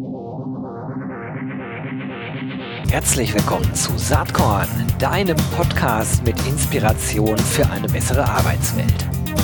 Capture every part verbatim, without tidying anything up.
Herzlich willkommen zu Saatkorn, deinem Podcast mit Inspiration für eine bessere Arbeitswelt.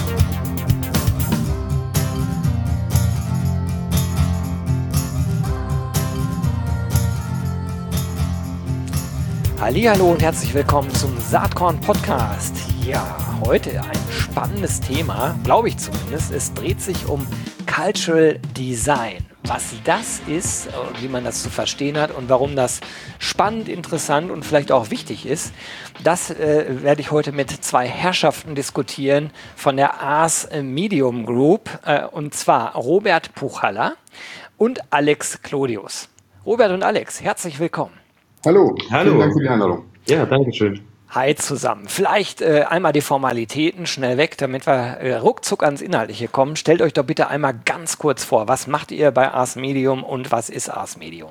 Hallihallo und herzlich willkommen zum Saatkorn Podcast. Ja, heute ein spannendes Thema, glaube ich zumindest. Es dreht sich um Cultural Design. Was das ist, wie man das zu verstehen hat und warum das spannend, interessant und vielleicht auch wichtig ist, das äh, werde ich heute mit zwei Herrschaften diskutieren von der Ars Medium Group, äh, und zwar Robert Puchalla und Alex Clodius. Robert und Alex, herzlich willkommen. Hallo, Hallo. Vielen Dank für die Einladung. Ja, danke schön. Hi zusammen. Vielleicht äh, einmal die Formalitäten schnell weg, damit wir äh, ruckzuck ans Inhaltliche kommen. Stellt euch doch bitte einmal ganz kurz vor, was macht ihr bei Ars Medium und was ist Ars Medium?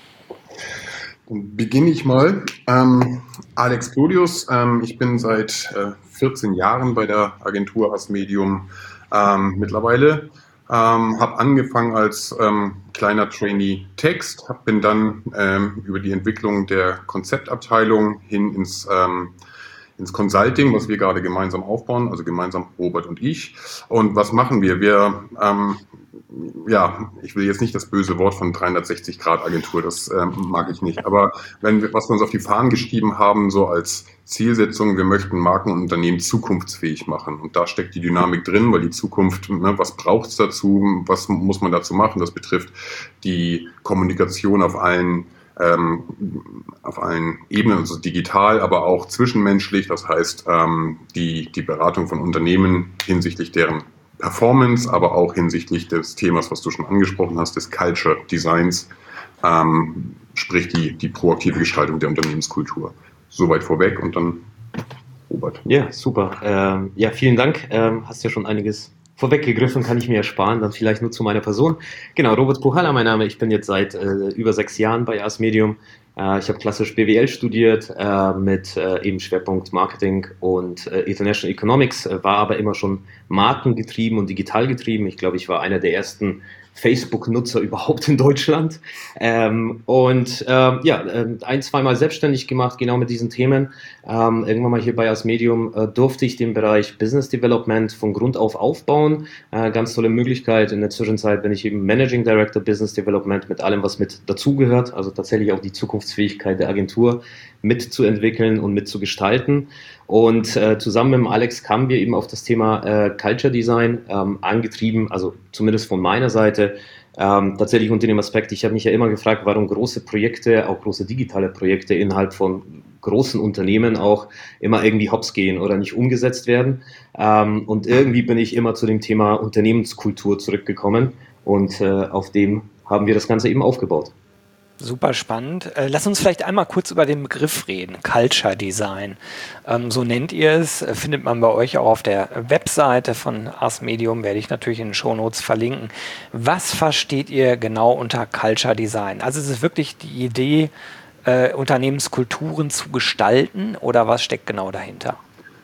Dann beginne ich mal. Ähm, Alex Clodius, ähm, ich bin seit äh, vierzehn Jahren bei der Agentur Ars Medium ähm, mittlerweile. Ähm, habe angefangen als ähm, kleiner Trainee Text, hab, bin dann ähm, über die Entwicklung der Konzeptabteilung hin ins, ähm, ins Consulting, was wir gerade gemeinsam aufbauen, also gemeinsam Robert und ich. Und was machen wir? Wir, ähm, ja, ich will jetzt nicht das böse Wort von dreihundertsechzig Grad Agentur, das ähm, mag ich nicht. Aber wenn wir, was wir uns auf die Fahnen geschrieben haben, so als Zielsetzung, wir möchten Marken und Unternehmen zukunftsfähig machen. Und da steckt die Dynamik drin, weil die Zukunft, ne, was braucht es dazu, was muss man dazu machen? Das betrifft die Kommunikation auf allen, ähm, auf allen Ebenen, also digital, aber auch zwischenmenschlich. Das heißt, ähm, die, die Beratung von Unternehmen hinsichtlich deren Performance, aber auch hinsichtlich des Themas, was du schon angesprochen hast, des Culture Designs, ähm, sprich die, die proaktive Gestaltung der Unternehmenskultur. Soweit vorweg und dann Robert. Ja, super. Ähm, ja, vielen Dank. Ähm, hast ja schon einiges vorweggegriffen, kann ich mir ersparen. Dann vielleicht nur zu meiner Person. Genau, Robert Puchalla, mein Name. Ich bin jetzt seit äh, über sechs Jahren bei Ars Medium. Äh, ich habe klassisch B W L studiert äh, mit äh, eben Schwerpunkt Marketing und äh, International Economics, äh, war aber immer schon markengetrieben und digital getrieben. Ich glaube, ich war einer der ersten Facebook-Nutzer überhaupt in Deutschland. Ähm, und ähm, ja, ein, zweimal selbstständig gemacht, genau mit diesen Themen. Ähm, irgendwann mal hier bei Ars Medium äh, durfte ich den Bereich Business Development von Grund auf aufbauen. Äh, ganz tolle Möglichkeit. In der Zwischenzeit bin ich eben Managing Director Business Development mit allem, was mit dazugehört. Also tatsächlich auch die Zukunftsfähigkeit der Agentur mitzuentwickeln und mitzugestalten. Und äh, zusammen mit dem Alex kamen wir eben auf das Thema äh, Culture Design ähm, angetrieben, also zumindest von meiner Seite, ähm, tatsächlich unter dem Aspekt, ich habe mich ja immer gefragt, warum große Projekte, auch große digitale Projekte innerhalb von großen Unternehmen auch immer irgendwie hops gehen oder nicht umgesetzt werden. Ähm, und irgendwie bin ich immer zu dem Thema Unternehmenskultur zurückgekommen und äh, auf dem haben wir das Ganze eben aufgebaut. Super spannend. Äh, lass uns vielleicht einmal kurz über den Begriff reden, Culture Design. Ähm, so nennt ihr es, äh, findet man bei euch auch auf der Webseite von Ars Medium, werde ich natürlich in den Shownotes verlinken. Was versteht ihr genau unter Culture Design? Also ist es wirklich die Idee, äh, Unternehmenskulturen zu gestalten oder was steckt genau dahinter?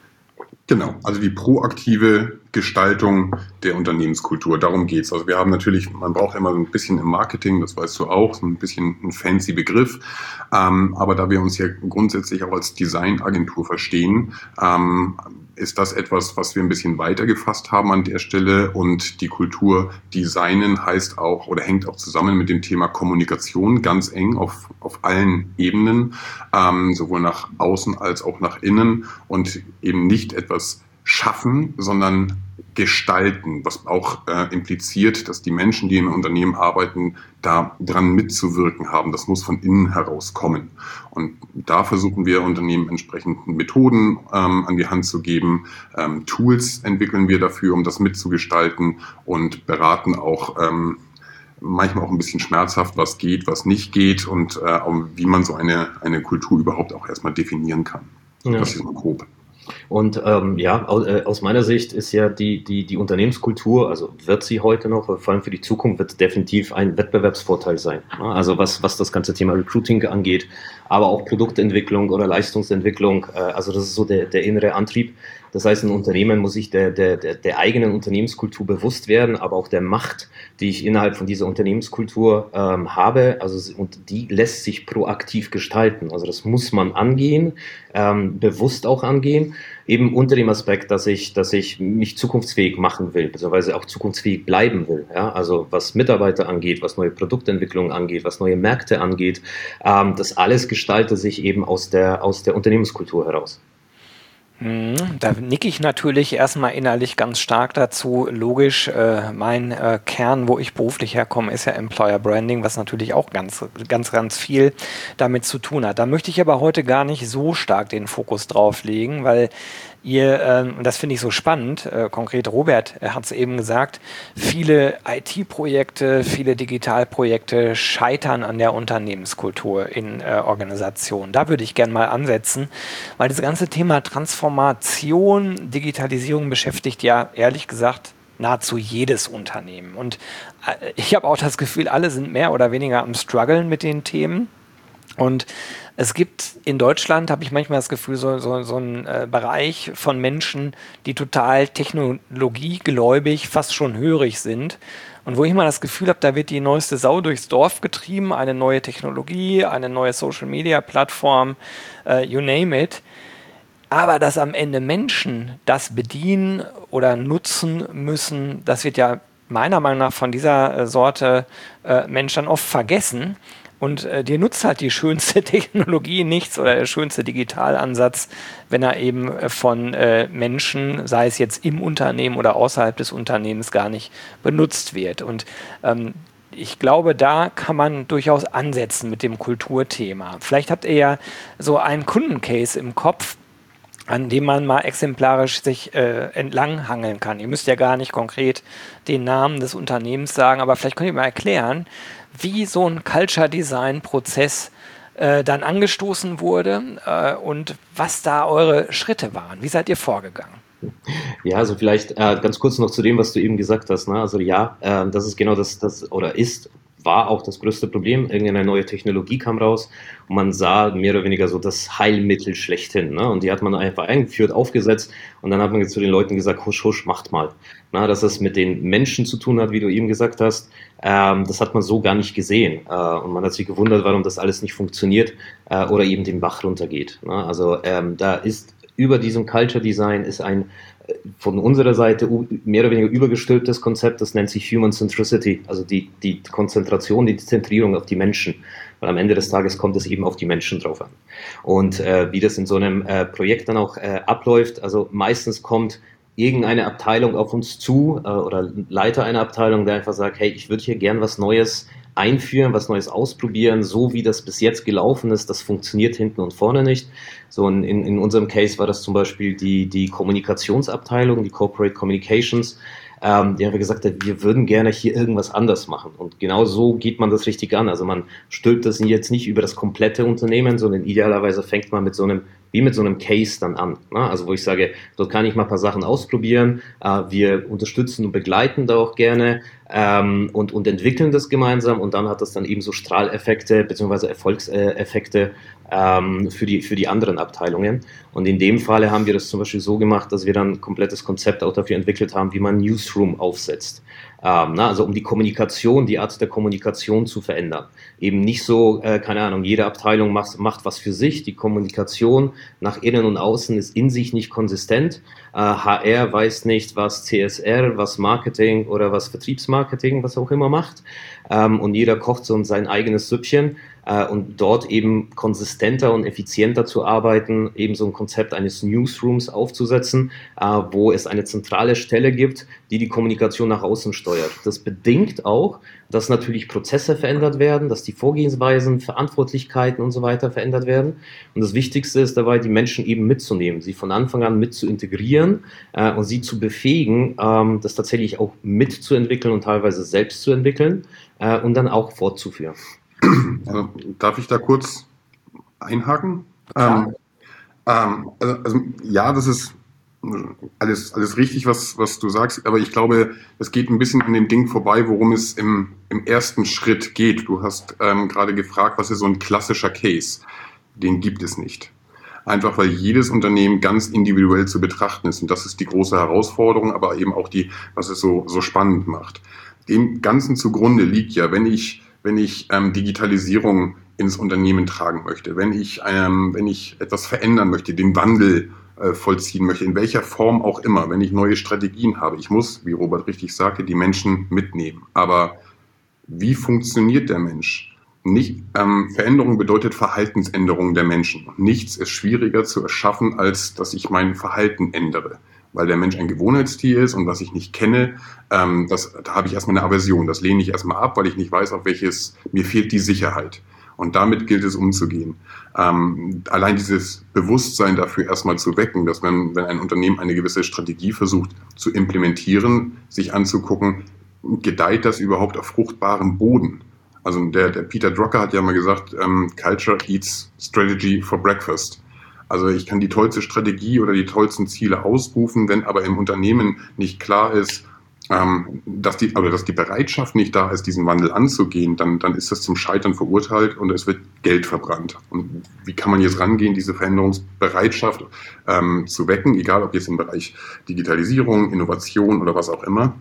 Genau, also die proaktive Gestaltung der Unternehmenskultur, darum geht's. Also wir haben natürlich, man braucht immer so ein bisschen im Marketing, das weißt du auch, so ein bisschen ein fancy Begriff, ähm, aber da wir uns ja grundsätzlich auch als Designagentur verstehen, ähm, ist das etwas, was wir ein bisschen weiter gefasst haben an der Stelle, und die Kultur designen heißt auch oder hängt auch zusammen mit dem Thema Kommunikation ganz eng auf, auf allen Ebenen, ähm, sowohl nach außen als auch nach innen, und eben nicht etwas schaffen, sondern gestalten, was auch äh, impliziert, dass die Menschen, die im Unternehmen arbeiten, da dran mitzuwirken haben. Das muss von innen heraus kommen. Und da versuchen wir Unternehmen entsprechend Methoden ähm, an die Hand zu geben. Ähm, Tools entwickeln wir dafür, um das mitzugestalten, und beraten auch ähm, manchmal auch ein bisschen schmerzhaft, was geht, was nicht geht, und äh, wie man so eine, eine Kultur überhaupt auch erstmal definieren kann. Ja. Das ist mal grob. Und ähm, ja, aus, äh, aus meiner Sicht ist ja die, die, die Unternehmenskultur, also wird sie heute noch, vor allem für die Zukunft, wird definitiv ein Wettbewerbsvorteil sein. Ja, also was, was das ganze Thema Recruiting angeht, aber auch Produktentwicklung oder Leistungsentwicklung, äh, also das ist so der, der innere Antrieb. Das heißt, ein Unternehmen muss sich der, der, der, der eigenen Unternehmenskultur bewusst werden, aber auch der Macht, die ich innerhalb von dieser Unternehmenskultur ähm, habe. Also, und die lässt sich proaktiv gestalten. Also das muss man angehen, ähm, bewusst auch angehen, eben unter dem Aspekt, dass ich, dass ich mich zukunftsfähig machen will, beziehungsweise auch zukunftsfähig bleiben will. Ja? Also was Mitarbeiter angeht, was neue Produktentwicklung angeht, was neue Märkte angeht, ähm, das alles gestaltet sich eben aus der, aus der Unternehmenskultur heraus. Mhm, Da nicke ich natürlich erstmal innerlich ganz stark dazu. Logisch, äh, mein äh, Kern, wo ich beruflich herkomme, ist ja Employer Branding, was natürlich auch ganz, ganz, ganz viel damit zu tun hat. Da möchte ich aber heute gar nicht so stark den Fokus drauf legen, weil ihr, ähm, und das finde ich so spannend, äh, konkret Robert hat es eben gesagt, viele I T-Projekte, viele Digitalprojekte scheitern an der Unternehmenskultur in äh, Organisationen. Da würde ich gerne mal ansetzen, weil das ganze Thema Transformation, Digitalisierung beschäftigt ja ehrlich gesagt nahezu jedes Unternehmen. Und äh, ich habe auch das Gefühl, alle sind mehr oder weniger am Struggeln mit den Themen. Und es gibt in Deutschland, habe ich manchmal das Gefühl, so, so, so einen äh, Bereich von Menschen, die total technologiegläubig, fast schon hörig sind. Und wo ich mal das Gefühl habe, da wird die neueste Sau durchs Dorf getrieben, eine neue Technologie, eine neue Social-Media-Plattform, äh, you name it. Aber dass am Ende Menschen das bedienen oder nutzen müssen, das wird ja meiner Meinung nach von dieser äh, Sorte äh, Mensch dann oft vergessen. Und äh, dir nutzt halt die schönste Technologie nichts oder der schönste Digitalansatz, wenn er eben äh, von äh, Menschen, sei es jetzt im Unternehmen oder außerhalb des Unternehmens, gar nicht benutzt wird. Und ähm, ich glaube, da kann man durchaus ansetzen mit dem Kulturthema. Vielleicht habt ihr ja so einen Kundencase im Kopf, an dem man mal exemplarisch sich äh, entlanghangeln kann. Ihr müsst ja gar nicht konkret den Namen des Unternehmens sagen, aber vielleicht könnt ihr mal erklären, wie so ein Culture Design Prozess äh, dann angestoßen wurde äh, und was da eure Schritte waren. Wie seid ihr vorgegangen? Ja, also vielleicht äh, ganz kurz noch zu dem, was du eben gesagt hast. Ne? Also ja, äh, das ist genau das, das oder ist, war auch das größte Problem. Irgendeine neue Technologie kam raus und man sah mehr oder weniger so das Heilmittel schlechthin. Ne? Und die hat man einfach eingeführt, aufgesetzt und dann hat man jetzt zu den Leuten gesagt, husch, husch, macht mal. Na, dass es mit den Menschen zu tun hat, wie du eben gesagt hast, ähm, das hat man so gar nicht gesehen. Äh, und man hat sich gewundert, warum das alles nicht funktioniert äh, oder eben den Bach runtergeht. Ne? Also ähm, da ist über diesem Culture Design ist ein von unserer Seite mehr oder weniger übergestülptes Konzept, das nennt sich Human Centricity, also die, die Konzentration, die Zentrierung auf die Menschen. Weil am Ende des Tages kommt es eben auf die Menschen drauf an. Und äh, wie das in so einem äh, Projekt dann auch äh, abläuft, also meistens kommt irgendeine Abteilung auf uns zu äh, oder Leiter einer Abteilung, der einfach sagt, hey, ich würde hier gern was Neues einführen, was Neues ausprobieren, so wie das bis jetzt gelaufen ist, das funktioniert hinten und vorne nicht. So in, in, in unserem Case war das zum Beispiel die, die Kommunikationsabteilung, die Corporate Communications, ähm, die haben gesagt, wir würden gerne hier irgendwas anders machen. Und genau so geht man das richtig an. Also man stülpt das jetzt nicht über das komplette Unternehmen, sondern idealerweise fängt man mit so einem wie mit so einem Case dann an. Ne? Also wo ich sage, dort kann ich mal ein paar Sachen ausprobieren, äh, wir unterstützen und begleiten da auch gerne ähm, und, und entwickeln das gemeinsam und dann hat das dann eben so Strahleffekte bzw. Erfolgseffekte ähm, für, die, für die anderen Abteilungen. Und in dem Falle haben wir das zum Beispiel so gemacht, dass wir dann ein komplettes Konzept auch dafür entwickelt haben, wie man Newsroom aufsetzt. Ähm, na, also um die Kommunikation, die Art der Kommunikation zu verändern. Eben nicht so, äh, keine Ahnung, jede Abteilung macht, macht was für sich. Die Kommunikation nach innen und außen ist in sich nicht konsistent. Äh, H R weiß nicht, was C S R, was Marketing oder was Vertriebsmarketing, was auch immer macht. Ähm, und jeder kocht so sein eigenes Süppchen. Äh, und dort eben konsistenter und effizienter zu arbeiten, eben so ein Konzept eines Newsrooms aufzusetzen, äh, wo es eine zentrale Stelle gibt, die die Kommunikation nach außen steuert. Das bedingt auch, dass natürlich Prozesse verändert werden, dass die Vorgehensweisen, Verantwortlichkeiten und so weiter verändert werden. Und das Wichtigste ist dabei, die Menschen eben mitzunehmen, sie von Anfang an mit zu integrieren äh, und sie zu befähigen, ähm, das tatsächlich auch mitzuentwickeln und teilweise selbst zu entwickeln äh, und dann auch fortzuführen. Also, darf ich da kurz einhaken? Klar. Ähm, Ähm, also, also ja, das ist alles, alles richtig, was, was du sagst, aber ich glaube, es geht ein bisschen an dem Ding vorbei, worum es im, im ersten Schritt geht. Du hast ähm, gerade gefragt, was ist so ein klassischer Case? Den gibt es nicht. Einfach weil jedes Unternehmen ganz individuell zu betrachten ist. Und das ist die große Herausforderung, aber eben auch die, was es so, so spannend macht. Dem Ganzen zugrunde liegt ja, wenn ich, wenn ich ähm, Digitalisierung ins Unternehmen tragen möchte, wenn ich, ähm, wenn ich etwas verändern möchte, den Wandel äh, vollziehen möchte, in welcher Form auch immer, wenn ich neue Strategien habe. Ich muss, wie Robert richtig sagte, die Menschen mitnehmen. Aber wie funktioniert der Mensch? Nicht, ähm, Veränderung bedeutet Verhaltensänderung der Menschen. Nichts ist schwieriger zu erschaffen, als dass ich mein Verhalten ändere. Weil der Mensch ein Gewohnheitstier ist und was ich nicht kenne, ähm, das, da habe ich erstmal eine Aversion. Das lehne ich erstmal ab, weil ich nicht weiß, auf welches, mir fehlt die Sicherheit. Und damit gilt es umzugehen. Ähm, allein dieses Bewusstsein dafür erstmal zu wecken, dass man, wenn ein Unternehmen eine gewisse Strategie versucht zu implementieren, sich anzugucken, gedeiht das überhaupt auf fruchtbarem Boden? Also der, der Peter Drucker hat ja mal gesagt, ähm, Culture eats strategy for breakfast. Also ich kann die tollste Strategie oder die tollsten Ziele ausrufen, wenn aber im Unternehmen nicht klar ist, ähm, dass die, aber dass die Bereitschaft nicht da ist, diesen Wandel anzugehen, dann, dann ist das zum Scheitern verurteilt und es wird Geld verbrannt. Und wie kann man jetzt rangehen, diese Veränderungsbereitschaft ähm, zu wecken, egal ob jetzt im Bereich Digitalisierung, Innovation oder was auch immer,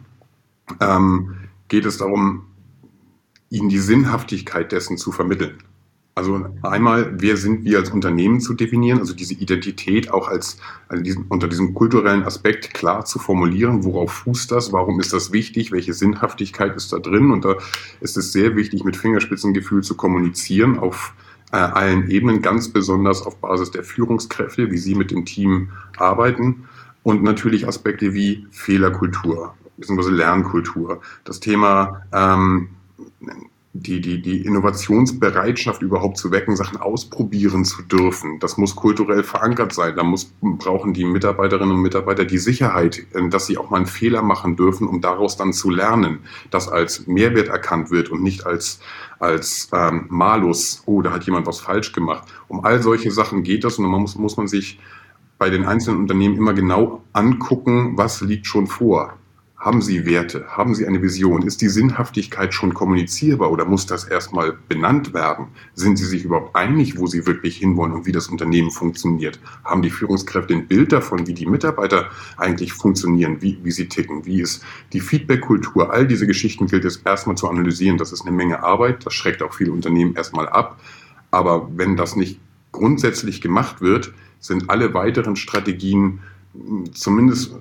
ähm, geht es darum, ihnen die Sinnhaftigkeit dessen zu vermitteln. Also einmal, wer sind wir als Unternehmen zu definieren, also diese Identität auch als, also diesen, unter diesem kulturellen Aspekt klar zu formulieren, worauf fußt das, warum ist das wichtig, welche Sinnhaftigkeit ist da drin, und da ist es sehr wichtig, mit Fingerspitzengefühl zu kommunizieren auf äh, allen Ebenen, ganz besonders auf Basis der Führungskräfte, wie sie mit dem Team arbeiten, und natürlich Aspekte wie Fehlerkultur, beziehungsweise Lernkultur, das Thema ähm, die, die, die Innovationsbereitschaft überhaupt zu wecken, Sachen ausprobieren zu dürfen. Das muss kulturell verankert sein. Da muss, brauchen die Mitarbeiterinnen und Mitarbeiter die Sicherheit, dass sie auch mal einen Fehler machen dürfen, um daraus dann zu lernen, dass als Mehrwert erkannt wird und nicht als, als ähm, Malus, oh, da hat jemand was falsch gemacht. Um all solche Sachen geht das, und dann muss, muss man sich bei den einzelnen Unternehmen immer genau angucken, was liegt schon vor. Haben Sie Werte? Haben Sie eine Vision? Ist die Sinnhaftigkeit schon kommunizierbar oder muss das erstmal benannt werden? Sind Sie sich überhaupt einig, wo Sie wirklich hinwollen und wie das Unternehmen funktioniert? Haben die Führungskräfte ein Bild davon, wie die Mitarbeiter eigentlich funktionieren, wie, wie sie ticken? Wie ist die Feedback-Kultur? All diese Geschichten gilt es erstmal zu analysieren. Das ist eine Menge Arbeit. Das schreckt auch viele Unternehmen erstmal ab. Aber wenn das nicht grundsätzlich gemacht wird, sind alle weiteren Strategien zumindest...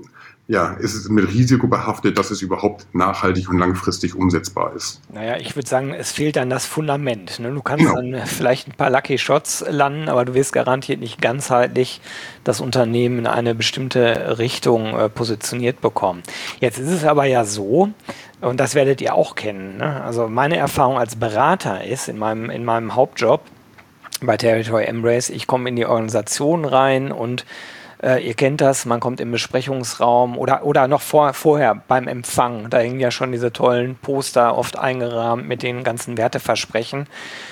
Ja, ist es mit Risiko behaftet, dass es überhaupt nachhaltig und langfristig umsetzbar ist. Naja, ich würde sagen, es fehlt dann das Fundament. Ne? Du kannst genau. dann vielleicht ein paar Lucky Shots landen, aber du wirst garantiert nicht ganzheitlich das Unternehmen in eine bestimmte Richtung äh, positioniert bekommen. Jetzt ist es aber ja so, und das werdet ihr auch kennen, ne? Also meine Erfahrung als Berater ist in meinem, in meinem Hauptjob bei Territory Embrace, ich komme in die Organisation rein und Äh, ihr kennt das, man kommt im Besprechungsraum oder, oder noch vor, vorher beim Empfang. Da hängen ja schon diese tollen Poster oft eingerahmt mit den ganzen Werteversprechen.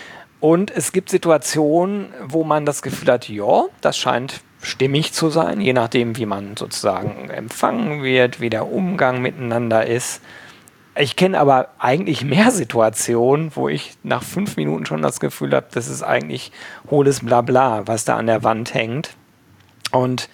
Und es gibt Situationen, wo man das Gefühl hat, ja, das scheint stimmig zu sein, je nachdem, wie man sozusagen empfangen wird, wie der Umgang miteinander ist. Ich kenne aber eigentlich mehr Situationen, wo ich nach fünf Minuten schon das Gefühl habe, das ist eigentlich hohles Blabla, was da an der Wand hängt. Und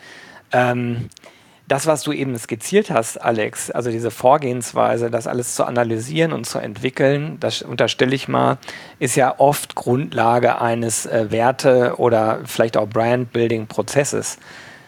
ähm, das, was du eben skizziert hast, Alex, also diese Vorgehensweise, das alles zu analysieren und zu entwickeln, das unterstelle ich mal, ist ja oft Grundlage eines äh, Werte- oder vielleicht auch Brand-Building-Prozesses.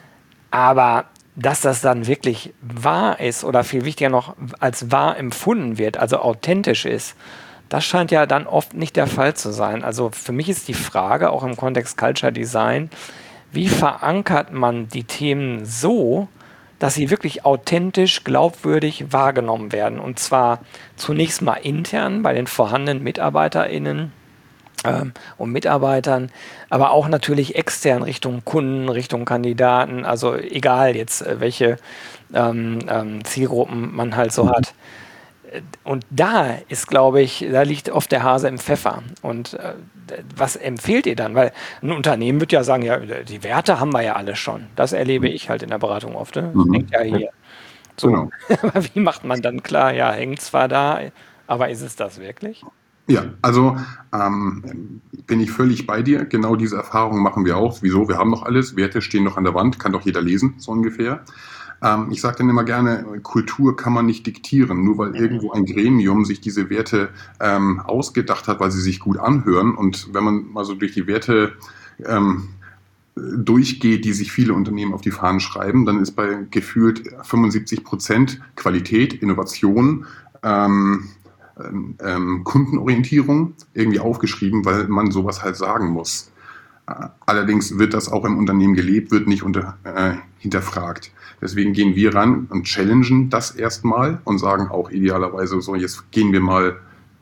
Aber dass das dann wirklich wahr ist oder viel wichtiger noch als wahr empfunden wird, also authentisch ist, das scheint ja dann oft nicht der Fall zu sein. Also für mich ist die Frage, auch im Kontext Culture Design, wie verankert man die Themen so, dass sie wirklich authentisch, glaubwürdig wahrgenommen werden? Und zwar zunächst mal intern bei den vorhandenen MitarbeiterInnen ähm, und Mitarbeitern, aber auch natürlich extern Richtung Kunden, Richtung Kandidaten, also egal jetzt, welche ähm, ähm, Zielgruppen man halt so hat. Und da ist, glaube ich, da liegt oft der Hase im Pfeffer. Und äh, was empfehlt ihr dann? Weil ein Unternehmen wird ja sagen, ja, die Werte haben wir ja alle schon. Das erlebe ich halt in der Beratung oft. Ne? Das Mhm. hängt ja hier. So. Genau. Aber wie macht man dann klar, ja, hängt zwar da, aber ist es das wirklich? Ja, also ähm, bin ich völlig bei dir. Genau diese Erfahrungen machen wir auch. Wieso? Wir haben noch alles. Werte stehen noch an der Wand, kann doch jeder lesen, so ungefähr. Ähm, ich sage dann immer gerne, Kultur kann man nicht diktieren, nur weil irgendwo ein Gremium sich diese Werte ähm, ausgedacht hat, weil sie sich gut anhören. Und wenn man mal so durch die Werte ähm, durchgeht, die sich viele Unternehmen auf die Fahnen schreiben, dann ist bei gefühlt fünfundsiebzig Prozent Qualität, Innovation, ähm, ähm, Kundenorientierung irgendwie aufgeschrieben, weil man sowas halt sagen muss. Allerdings wird das auch im Unternehmen gelebt, wird nicht unter, äh, hinterfragt. Deswegen gehen wir ran und challengen das erstmal und sagen auch idealerweise so, jetzt gehen wir mal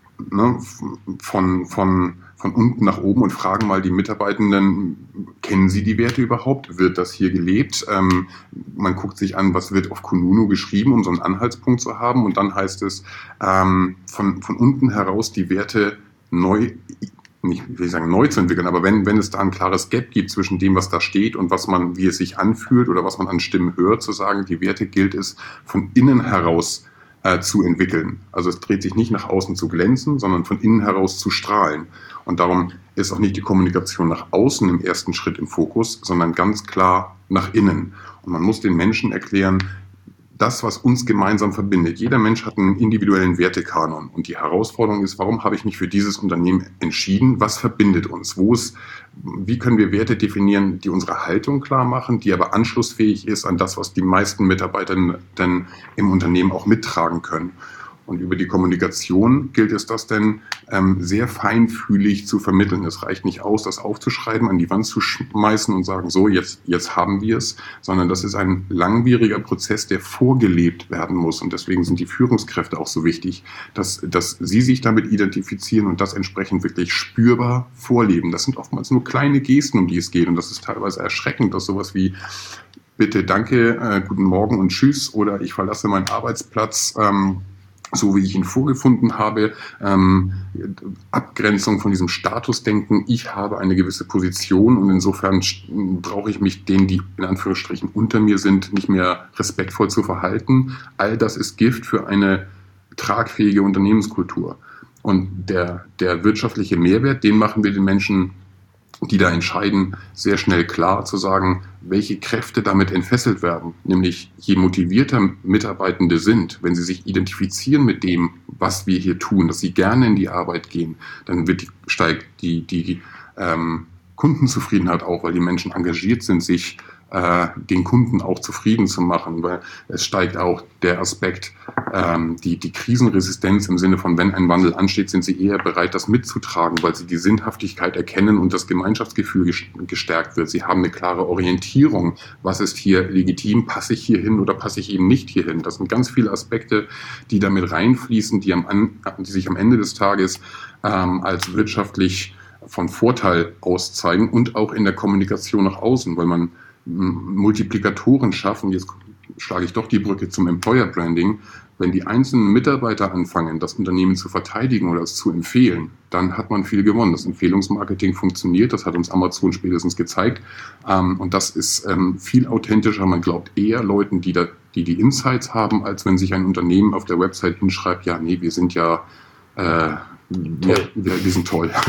ne, von, von, von unten nach oben und fragen mal die Mitarbeitenden, kennen sie die Werte überhaupt? Wird das hier gelebt? Ähm, man guckt sich an, was wird auf Kununu geschrieben, um so einen Anhaltspunkt zu haben. Und dann heißt es, ähm, von, von unten heraus die Werte neu, nicht, ich will sagen, neu zu entwickeln, aber wenn, wenn es da ein klares Gap gibt zwischen dem, was da steht und was man, wie es sich anfühlt oder was man an Stimmen hört, zu sagen, die Werte gilt es von innen heraus äh, zu entwickeln. Also es dreht sich nicht nach außen zu glänzen, sondern von innen heraus zu strahlen. Und darum ist auch nicht die Kommunikation nach außen im ersten Schritt im Fokus, sondern ganz klar nach innen. Und man muss den Menschen erklären, das, was uns gemeinsam verbindet. Jeder Mensch hat einen individuellen Wertekanon. Und die Herausforderung ist, warum habe ich mich für dieses Unternehmen entschieden? Was verbindet uns? Wo ist, wie können wir Werte definieren, die unsere Haltung klar machen, die aber anschlussfähig ist an das, was die meisten Mitarbeiter dann im Unternehmen auch mittragen können? Und über die Kommunikation gilt es das denn ähm, sehr feinfühlig zu vermitteln. Es reicht nicht aus, das aufzuschreiben, an die Wand zu schmeißen und sagen, so, jetzt, jetzt haben wir es, sondern das ist ein langwieriger Prozess, der vorgelebt werden muss. Und deswegen sind die Führungskräfte auch so wichtig, dass, dass sie sich damit identifizieren und das entsprechend wirklich spürbar vorleben. Das sind oftmals nur kleine Gesten, um die es geht. Und das ist teilweise erschreckend, dass sowas wie bitte, danke, äh, guten Morgen und tschüss oder ich verlasse meinen Arbeitsplatz, ähm, so wie ich ihn vorgefunden habe, ähm, Abgrenzung von diesem Statusdenken, ich habe eine gewisse Position und insofern brauche ich mich denen, die in Anführungsstrichen unter mir sind, nicht mehr respektvoll zu verhalten. All das ist Gift für eine tragfähige Unternehmenskultur. Und der, der wirtschaftliche Mehrwert, den machen wir den Menschen, die da entscheiden, sehr schnell klar zu sagen, welche Kräfte damit entfesselt werden. Nämlich je motivierter Mitarbeitende sind, wenn sie sich identifizieren mit dem, was wir hier tun, dass sie gerne in die Arbeit gehen, dann wird die, steigt die, die ähm, Kundenzufriedenheit auch, weil die Menschen engagiert sind, sich äh, den Kunden auch zufrieden zu machen, weil es steigt auch der Aspekt, ähm, die, die Krisenresistenz im Sinne von, wenn ein Wandel ansteht, sind sie eher bereit, das mitzutragen, weil sie die Sinnhaftigkeit erkennen und das Gemeinschaftsgefühl gestärkt wird. Sie haben eine klare Orientierung, was ist hier legitim, passe ich hier hin oder passe ich eben nicht hier hin. Das sind ganz viele Aspekte, die damit reinfließen, die, am, die sich am Ende des Tages ähm, als wirtschaftlich von Vorteil auszeigen und auch in der Kommunikation nach außen, weil man Multiplikatoren schaffen, jetzt schlage ich doch die Brücke zum Employer Branding, wenn die einzelnen Mitarbeiter anfangen, das Unternehmen zu verteidigen oder es zu empfehlen, dann hat man viel gewonnen. Das Empfehlungsmarketing funktioniert, das hat uns Amazon spätestens gezeigt und das ist viel authentischer, man glaubt eher Leuten, die da, die, die Insights haben, als wenn sich ein Unternehmen auf der Website hinschreibt, ja, nee, wir sind ja äh, Ja, wir, wir sind toll.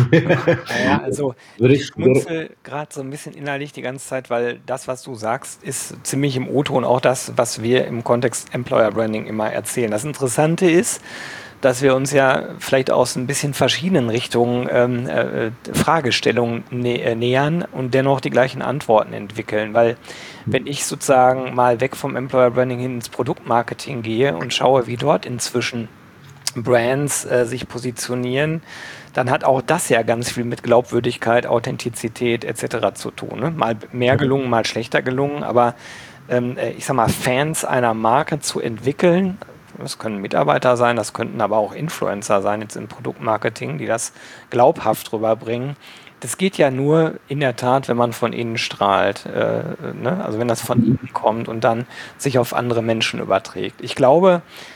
Ja, also ich schmunzel gerade so ein bisschen innerlich die ganze Zeit, weil das, was du sagst, ist ziemlich im O-Ton auch das, was wir im Kontext Employer Branding immer erzählen. Das Interessante ist, dass wir uns ja vielleicht aus ein bisschen verschiedenen Richtungen ähm, äh, Fragestellungen nä- äh, nähern und dennoch die gleichen Antworten entwickeln. Weil wenn ich sozusagen mal weg vom Employer Branding hin ins Produktmarketing gehe und schaue, wie dort inzwischen Brands äh, sich positionieren, dann hat auch das ja ganz viel mit Glaubwürdigkeit, Authentizität et cetera zu tun. Ne? Mal mehr gelungen, mal schlechter gelungen, aber ähm, ich sag mal, Fans einer Marke zu entwickeln, das können Mitarbeiter sein, das könnten aber auch Influencer sein, jetzt im Produktmarketing, die das glaubhaft rüberbringen. Das geht ja nur in der Tat, wenn man von innen strahlt, äh, ne? Also wenn das von innen kommt und dann sich auf andere Menschen überträgt. Ich glaube,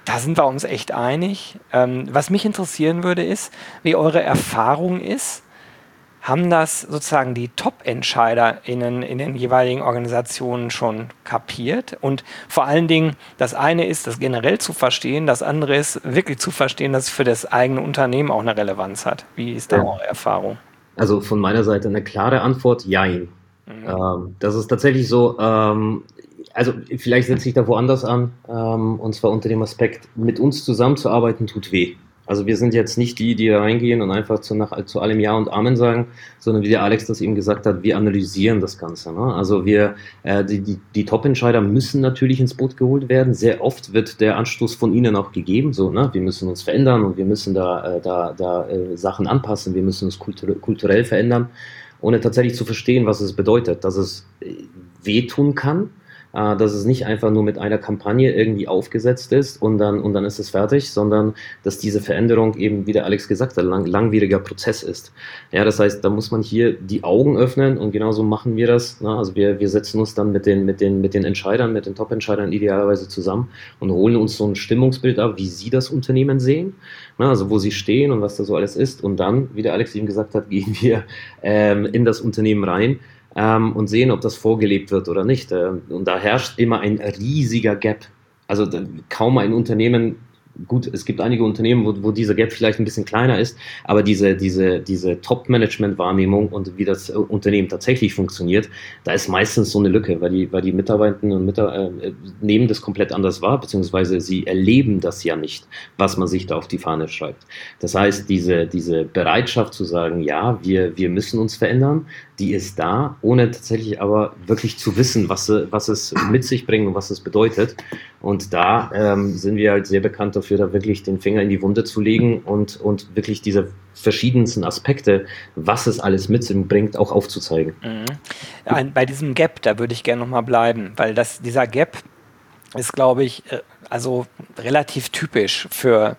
Da sind wir uns echt einig. Ähm, was mich interessieren würde, ist, wie eure Erfahrung ist. Haben das sozusagen die Top-EntscheiderInnen in den jeweiligen Organisationen schon kapiert? Und vor allen Dingen, das eine ist, das generell zu verstehen, das andere ist, wirklich zu verstehen, dass es für das eigene Unternehmen auch eine Relevanz hat. Wie ist da Ja. eure Erfahrung? Also von meiner Seite eine klare Antwort, jein. Mhm. Ähm, das ist tatsächlich so, ähm, also vielleicht setze ich da woanders an, ähm, und zwar unter dem Aspekt, mit uns zusammenzuarbeiten tut weh. Also wir sind jetzt nicht die, die da reingehen und einfach zu, nach, zu allem Ja und Amen sagen, sondern wie der Alex das eben gesagt hat, wir analysieren das Ganze. Ne? Also wir, äh, die, die, die Top-Entscheider müssen natürlich ins Boot geholt werden. Sehr oft wird der Anstoß von ihnen auch gegeben, so, ne? Wir müssen uns verändern und wir müssen da, äh, da, da äh, Sachen anpassen, wir müssen uns kultur kulturell verändern, ohne tatsächlich zu verstehen, was es bedeutet, dass es äh, wehtun kann, äh, dass es nicht einfach nur mit einer Kampagne irgendwie aufgesetzt ist und dann, und dann ist es fertig, sondern dass diese Veränderung eben, wie der Alex gesagt hat, lang, langwieriger Prozess ist. Ja, das heißt, da muss man hier die Augen öffnen und genauso machen wir das. Ne? Also wir, wir setzen uns dann mit den, mit den, mit den Entscheidern, mit den Top-Entscheidern idealerweise zusammen und holen uns so ein Stimmungsbild ab, wie sie das Unternehmen sehen, ne? Also wo sie stehen und was da so alles ist. Und dann, wie der Alex eben gesagt hat, gehen wir ähm, in das Unternehmen rein, Ähm, und sehen, ob das vorgelebt wird oder nicht. Ähm, und da herrscht immer ein riesiger Gap. Also da, kaum ein Unternehmen, gut, es gibt einige Unternehmen, wo, wo dieser Gap vielleicht ein bisschen kleiner ist, aber diese, diese, diese Top-Management-Wahrnehmung und wie das Unternehmen tatsächlich funktioniert, da ist meistens so eine Lücke, weil die, weil die Mitarbeitenden und Mitarbeiter äh, nehmen das komplett anders wahr, beziehungsweise sie erleben das ja nicht, was man sich da auf die Fahne schreibt. Das heißt, diese, diese Bereitschaft zu sagen, ja, wir, wir müssen uns verändern, die ist da, ohne tatsächlich aber wirklich zu wissen, was, was es mit sich bringt und was es bedeutet. Und da ähm, sind wir halt sehr bekannt dafür, da wirklich den Finger in die Wunde zu legen und, und wirklich diese verschiedensten Aspekte, was es alles mit sich bringt, auch aufzuzeigen. Mhm. Bei diesem Gap, da würde ich gerne nochmal bleiben, weil das, dieser Gap ist, glaube ich, also relativ typisch für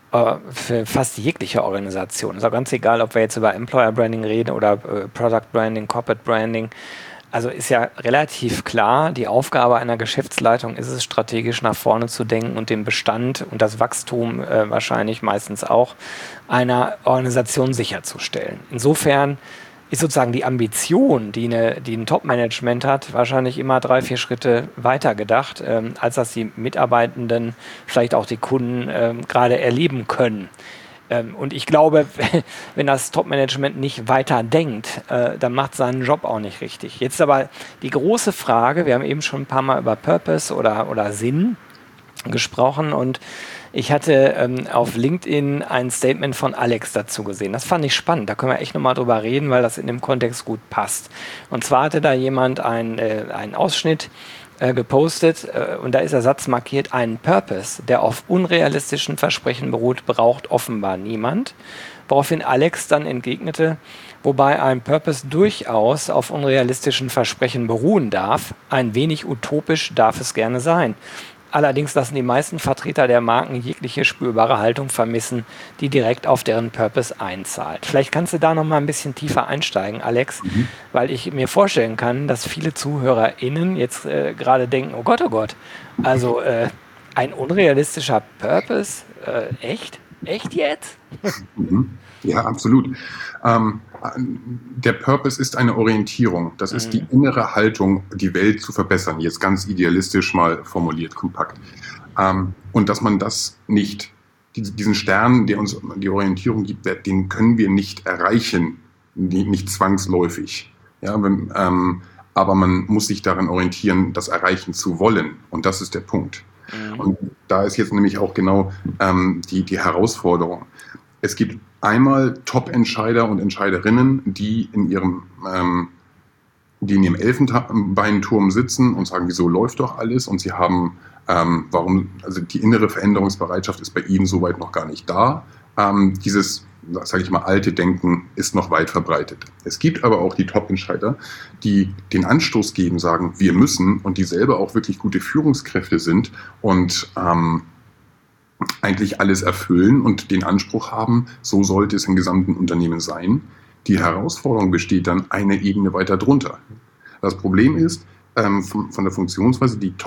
für fast jegliche Organisation. Ist auch ganz egal, ob wir jetzt über Employer Branding reden oder äh, Product Branding, Corporate Branding. Also ist ja relativ klar, die Aufgabe einer Geschäftsleitung ist es, strategisch nach vorne zu denken und den Bestand und das Wachstum äh, wahrscheinlich meistens auch einer Organisation sicherzustellen. Insofern ist sozusagen die Ambition, die, eine, die ein Top-Management hat, wahrscheinlich immer drei, vier Schritte weiter gedacht, ähm, als dass die Mitarbeitenden, vielleicht auch die Kunden ähm, gerade erleben können. Ähm, und ich glaube, wenn das Top-Management nicht weiter denkt, äh, dann macht seinen Job auch nicht richtig. Jetzt aber die große Frage, wir haben eben schon ein paar Mal über Purpose oder, oder Sinn gesprochen und ich hatte ähm, auf LinkedIn ein Statement von Alex dazu gesehen. Das fand ich spannend. Da können wir echt nochmal drüber reden, weil das in dem Kontext gut passt. Und zwar hatte da jemand ein, äh, einen Ausschnitt äh, gepostet äh, und da ist der Satz markiert, einen Purpose, der auf unrealistischen Versprechen beruht, braucht offenbar niemand. Woraufhin Alex dann entgegnete, wobei ein Purpose durchaus auf unrealistischen Versprechen beruhen darf. Ein wenig utopisch darf es gerne sein. Allerdings lassen die meisten Vertreter der Marken jegliche spürbare Haltung vermissen, die direkt auf deren Purpose einzahlt. Vielleicht kannst du da noch mal ein bisschen tiefer einsteigen, Alex, mhm. weil ich mir vorstellen kann, dass viele ZuhörerInnen jetzt äh, gerade denken, oh Gott, oh Gott, also äh, ein unrealistischer Purpose, äh, echt? Echt jetzt? Mhm. Ja, absolut. Ähm, der Purpose ist eine Orientierung. Das ist mhm. die innere Haltung, die Welt zu verbessern. Jetzt ganz idealistisch mal formuliert, kompakt. Ähm, und dass man das nicht, diesen Stern, der uns die Orientierung gibt, den können wir nicht erreichen, nicht zwangsläufig. Ja, wenn, ähm, aber man muss sich daran orientieren, das erreichen zu wollen. Und das ist der Punkt. Mhm. Und da ist jetzt nämlich auch genau ähm, die, die Herausforderung. Es gibt einmal Top-Entscheider und Entscheiderinnen, die in ihrem, ähm, die in ihrem Elfenbeinturm sitzen und sagen, wieso läuft doch alles? Und sie haben, ähm, warum, also die innere Veränderungsbereitschaft ist bei ihnen soweit noch gar nicht da. Ähm, dieses, sage ich mal, alte Denken ist noch weit verbreitet. Es gibt aber auch die Top-Entscheider, die den Anstoß geben, sagen, wir müssen, und die selber auch wirklich gute Führungskräfte sind und ähm, eigentlich alles erfüllen und den Anspruch haben, so sollte es im gesamten Unternehmen sein. Die Herausforderung besteht dann eine Ebene weiter drunter. Das Problem ist, ähm, von, von der Funktionsweise, die Top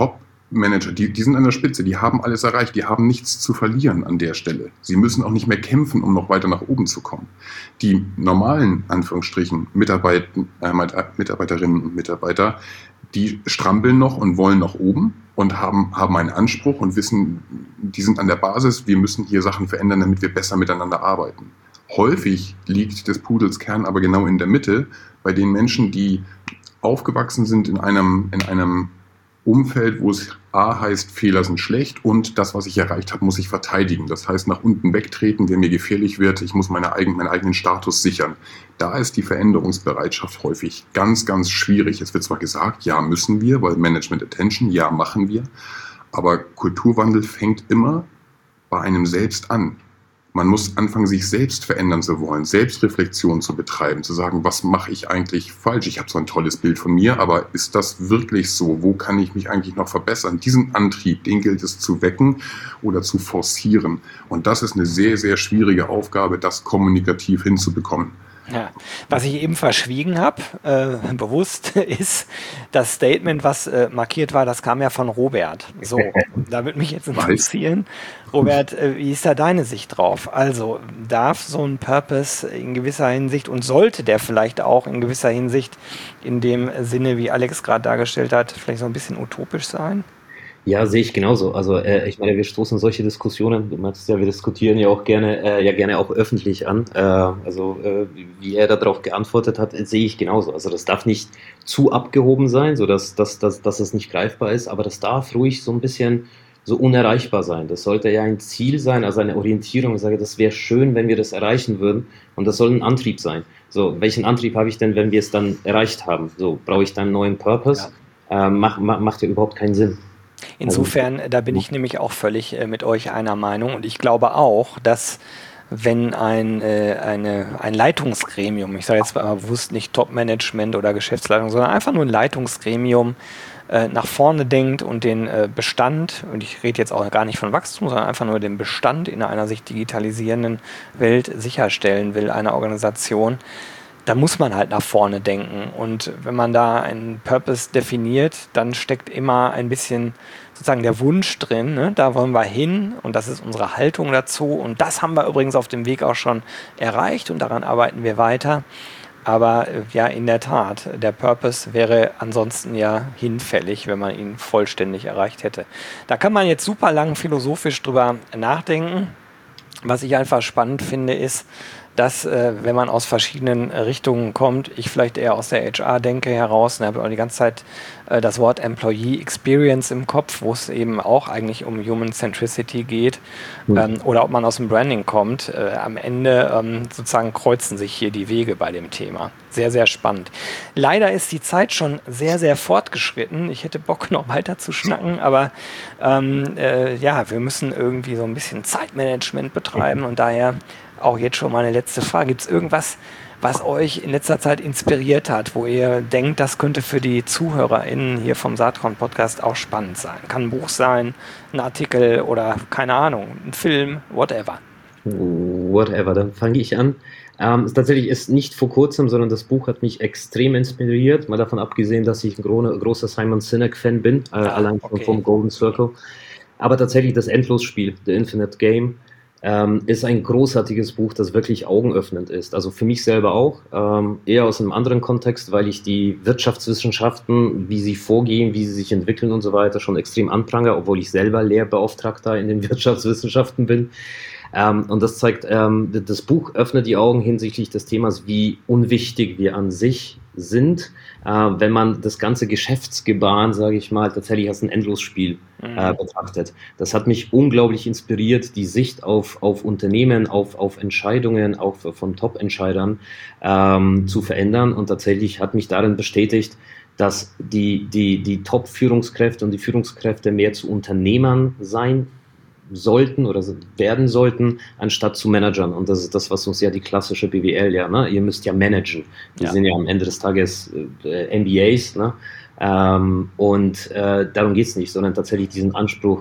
Manager, die, die sind an der Spitze, die haben alles erreicht, die haben nichts zu verlieren an der Stelle. Sie müssen auch nicht mehr kämpfen, um noch weiter nach oben zu kommen. Die normalen, Anführungsstrichen, Mitarbeit, äh, Mitarbeiterinnen und Mitarbeiter, die strampeln noch und wollen nach oben und haben, haben einen Anspruch und wissen, die sind an der Basis, wir müssen hier Sachen verändern, damit wir besser miteinander arbeiten. Häufig liegt des Pudels Kern aber genau in der Mitte, bei den Menschen, die aufgewachsen sind in einem, in einem Umfeld, wo es A heißt, Fehler sind schlecht und das, was ich erreicht habe, muss ich verteidigen. Das heißt, nach unten wegtreten, wenn mir gefährlich wird, ich muss meine eigen, meinen eigenen Status sichern. Da ist die Veränderungsbereitschaft häufig ganz, ganz schwierig. Es wird zwar gesagt, ja, müssen wir, weil Management Attention, ja, machen wir, aber Kulturwandel fängt immer bei einem selbst an. Man muss anfangen, sich selbst verändern zu wollen, Selbstreflexion zu betreiben, zu sagen, was mache ich eigentlich falsch? Ich habe so ein tolles Bild von mir, aber ist das wirklich so? Wo kann ich mich eigentlich noch verbessern? Diesen Antrieb, den gilt es zu wecken oder zu forcieren. Und das ist eine sehr, sehr schwierige Aufgabe, das kommunikativ hinzubekommen. Ja. Was ich eben verschwiegen habe, äh, bewusst, ist das Statement, was äh, markiert war, das kam ja von Robert. So, da würde mich jetzt interessieren, Robert, äh, wie ist da deine Sicht drauf? Also, darf so ein Purpose in gewisser Hinsicht und sollte der vielleicht auch in gewisser Hinsicht in dem Sinne, wie Alex gerade dargestellt hat, vielleicht so ein bisschen utopisch sein? Ja, sehe ich genauso. Also äh, ich meine, wir stoßen solche Diskussionen, du meinst ja, wir diskutieren ja auch gerne, äh, ja gerne auch öffentlich an. Äh, also äh, wie er darauf geantwortet hat, sehe ich genauso. Also das darf nicht zu abgehoben sein, so dass, dass, dass, dass es nicht greifbar ist, aber das darf ruhig so ein bisschen so unerreichbar sein. Das sollte ja ein Ziel sein, also eine Orientierung. Ich sage, das wäre schön, wenn wir das erreichen würden, und das soll ein Antrieb sein. So, welchen Antrieb habe ich denn, wenn wir es dann erreicht haben? So, brauche ich dann einen neuen Purpose? Ja. Äh, mach, mach, macht ja überhaupt keinen Sinn. Insofern, da bin ich nämlich auch völlig äh, mit euch einer Meinung, und ich glaube auch, dass wenn ein, äh, eine, ein Leitungsgremium, ich sage jetzt mal bewusst nicht Top-Management oder Geschäftsleitung, sondern einfach nur ein Leitungsgremium äh, nach vorne denkt und den äh, Bestand, und ich rede jetzt auch gar nicht von Wachstum, sondern einfach nur den Bestand in einer sich digitalisierenden Welt sicherstellen will, einer Organisation, da muss man halt nach vorne denken. Und wenn man da einen Purpose definiert, dann steckt immer ein bisschen sozusagen der Wunsch drin, ne? Da wollen wir hin, und das ist unsere Haltung dazu. Und das haben wir übrigens auf dem Weg auch schon erreicht, und daran arbeiten wir weiter. Aber ja, in der Tat, der Purpose wäre ansonsten ja hinfällig, wenn man ihn vollständig erreicht hätte. Da kann man jetzt super lang philosophisch drüber nachdenken. Was ich einfach spannend finde, ist, dass, äh, wenn man aus verschiedenen Richtungen kommt, ich vielleicht eher aus der H R denke heraus, und habe auch die ganze Zeit äh, das Wort Employee Experience im Kopf, wo es eben auch eigentlich um Human Centricity geht, mhm. ähm, oder ob man aus dem Branding kommt. Äh, am Ende ähm, sozusagen kreuzen sich hier die Wege bei dem Thema. Sehr, sehr spannend. Leider ist die Zeit schon sehr, sehr fortgeschritten. Ich hätte Bock, noch weiter zu schnacken, aber ähm, äh, ja, wir müssen irgendwie so ein bisschen Zeitmanagement betreiben, und daher auch jetzt schon meine letzte Frage. Gibt es irgendwas, was euch in letzter Zeit inspiriert hat, wo ihr denkt, das könnte für die ZuhörerInnen hier vom Saatkorn-Podcast auch spannend sein? Kann ein Buch sein, ein Artikel oder, keine Ahnung, ein Film, whatever. Whatever, dann fange ich an. Ähm, es tatsächlich ist nicht vor kurzem, sondern das Buch hat mich extrem inspiriert, mal davon abgesehen, dass ich ein gro- großer Simon Sinek-Fan bin, äh, ah, allein okay. vom Golden Circle. Aber tatsächlich das Endlosspiel, The Infinite Game, Ähm, ist ein großartiges Buch, das wirklich augenöffnend ist. Also für mich selber auch, ähm, eher aus einem anderen Kontext, weil ich die Wirtschaftswissenschaften, wie sie vorgehen, wie sie sich entwickeln und so weiter, schon extrem anprangere, obwohl ich selber Lehrbeauftragter in den Wirtschaftswissenschaften bin. Ähm, und das zeigt, ähm, das Buch öffnet die Augen hinsichtlich des Themas, wie unwichtig wir an sich sind, äh, wenn man das ganze Geschäftsgebaren, sage ich mal, tatsächlich als ein Endlosspiel äh, betrachtet. Das hat mich unglaublich inspiriert, die Sicht auf, auf Unternehmen, auf, auf Entscheidungen, auch von Top-Entscheidern ähm, zu verändern, und tatsächlich hat mich darin bestätigt, dass die, die, die Top-Führungskräfte und die Führungskräfte mehr zu Unternehmern sein sollten oder werden sollten, anstatt zu Managern. Und das ist das, was uns ja die klassische B W L, ja, ne? Ihr müsst ja managen. Wir ja. sind ja am Ende des Tages äh, M B As, ne? Ähm, und äh, darum geht's nicht, sondern tatsächlich diesen Anspruch,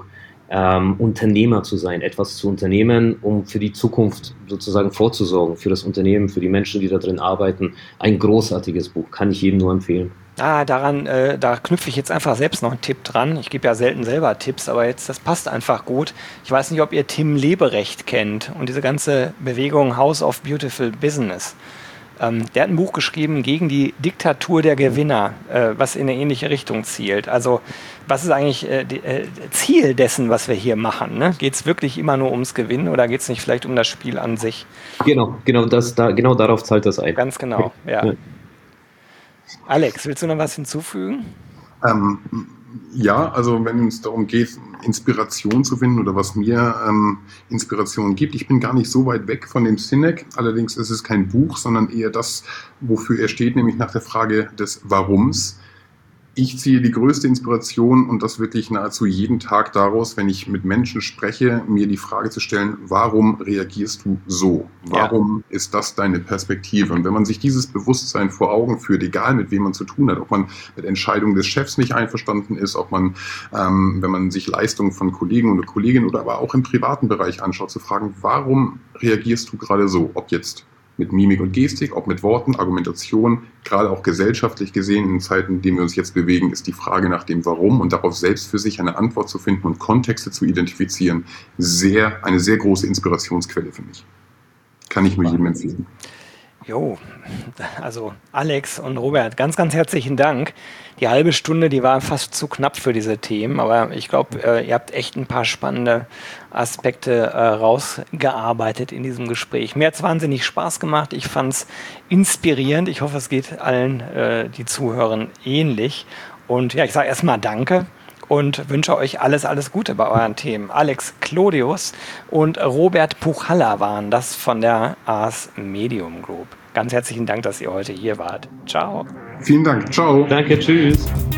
ähm, Unternehmer zu sein, etwas zu unternehmen, um für die Zukunft sozusagen vorzusorgen, für das Unternehmen, für die Menschen, die da drin arbeiten. Ein großartiges Buch, kann ich jedem nur empfehlen. Ah, daran, äh, da knüpfe ich jetzt einfach selbst noch einen Tipp dran. Ich gebe ja selten selber Tipps, aber jetzt, das passt einfach gut. Ich weiß nicht, ob ihr Tim Leberecht kennt und diese ganze Bewegung House of Beautiful Business. Ähm, der hat ein Buch geschrieben gegen die Diktatur der Gewinner, äh, was in eine ähnliche Richtung zielt. Also, was ist eigentlich äh, die, äh, Ziel dessen, was wir hier machen? Ne? Geht es wirklich immer nur ums Gewinnen oder geht es nicht vielleicht um das Spiel an sich? Genau, genau, das, da, genau darauf zahlt das ein. Ganz genau, ja. Ja. Alex, willst du noch was hinzufügen? Ähm, ja, also wenn es darum geht, Inspiration zu finden oder was mir ähm, Inspiration gibt, ich bin gar nicht so weit weg von dem Sinek, allerdings ist es kein Buch, sondern eher das, wofür er steht, nämlich nach der Frage des Warums. Ich ziehe die größte Inspiration und das wirklich nahezu jeden Tag daraus, wenn ich mit Menschen spreche, mir die Frage zu stellen, warum reagierst du so? Warum ja. ist das deine Perspektive? Und wenn man sich dieses Bewusstsein vor Augen führt, egal mit wem man zu tun hat, ob man mit Entscheidungen des Chefs nicht einverstanden ist, ob man, ähm, wenn man sich Leistungen von Kollegen oder Kolleginnen oder aber auch im privaten Bereich anschaut, zu fragen, warum reagierst du gerade so? Ob jetzt mit Mimik und Gestik, ob mit Worten, Argumentation, gerade auch gesellschaftlich gesehen in Zeiten, in denen wir uns jetzt bewegen, ist die Frage nach dem Warum und darauf selbst für sich eine Antwort zu finden und Kontexte zu identifizieren, sehr, eine sehr große Inspirationsquelle für mich. Kann ich nur jedem empfehlen. Jo, also Alex und Robert, ganz, ganz herzlichen Dank. Die halbe Stunde, die war fast zu knapp für diese Themen, aber ich glaube, äh, ihr habt echt ein paar spannende Aspekte äh, rausgearbeitet in diesem Gespräch. Mir hat es wahnsinnig Spaß gemacht, ich fand es inspirierend. Ich hoffe, es geht allen, äh, die zuhören, ähnlich. Und ja, ich sage erstmal Danke und wünsche euch alles, alles Gute bei euren Themen. Alex Clodius und Robert Puchalla waren das von der Ars Medium Group. Ganz herzlichen Dank, dass ihr heute hier wart. Ciao. Vielen Dank. Ciao. Danke, tschüss.